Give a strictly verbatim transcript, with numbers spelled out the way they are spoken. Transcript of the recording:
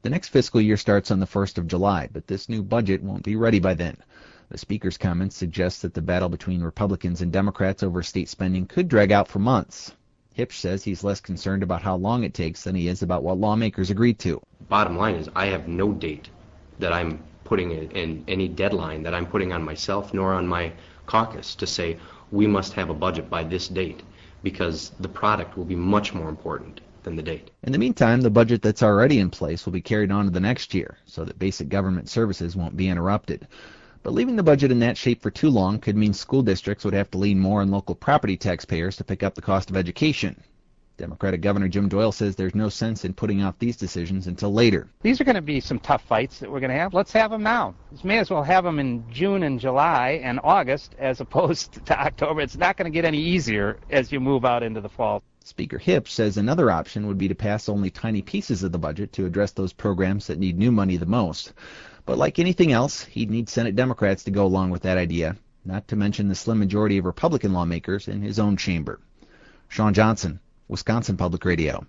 The next fiscal year starts on the first of July, but this new budget won't be ready by then. The Speaker's comments suggest that the battle between Republicans and Democrats over state spending could drag out for months. Hipsch says he's less concerned about how long it takes than he is about what lawmakers agreed to. Bottom line is I have no date that I'm putting in, in any deadline that I'm putting on myself nor on my caucus to say we must have a budget by this date, because the product will be much more important than the date. In the meantime, the budget that's already in place will be carried on to the next year so that basic government services won't be interrupted. But leaving the budget in that shape for too long could mean school districts would have to lean more on local property taxpayers to pick up the cost of education. Democratic Governor Jim Doyle says there's no sense in putting off these decisions until later. These are going to be some tough fights that we're going to have. Let's have them now. We may as well have them in June and July and August as opposed to October. It's not going to get any easier as you move out into the fall. Speaker Hipsch says another option would be to pass only tiny pieces of the budget to address those programs that need new money the most. But like anything else, he'd need Senate Democrats to go along with that idea, not to mention the slim majority of Republican lawmakers in his own chamber. Sean Johnson, Wisconsin Public Radio.